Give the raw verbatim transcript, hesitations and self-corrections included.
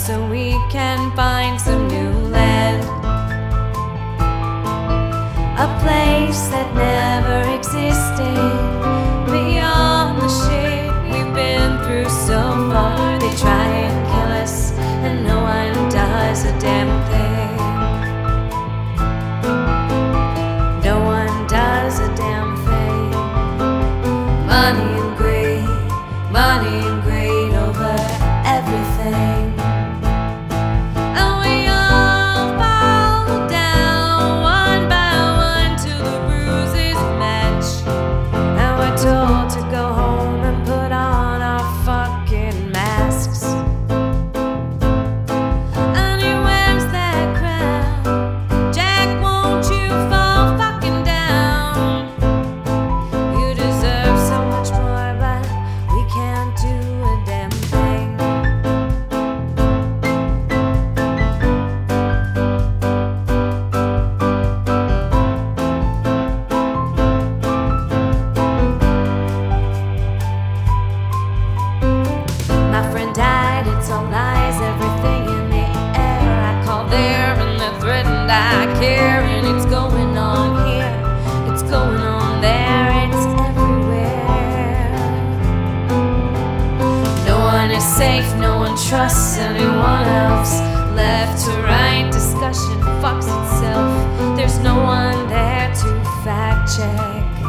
so we can find some new land, a place that never existed. Beyond the shit we've been through so far, they try and kill us, and no one does a damn thing. No one does a damn thing. Money and greed, money and greed over everything. And we all fall down one by one till the bruises match, and we're told to go home and put on our fucking masks. And he wears that crown. Jack, won't you fall fucking down? You deserve so much more, but we can't do a damn thing. My friend died, it's all lies, everything in the air. I call there and they're threatened, I care. And it's going on here, it's going on there, it's everywhere. No one is safe, no one trusts anyone else. Left to right, discussion fucks itself. There's no one there to fact check.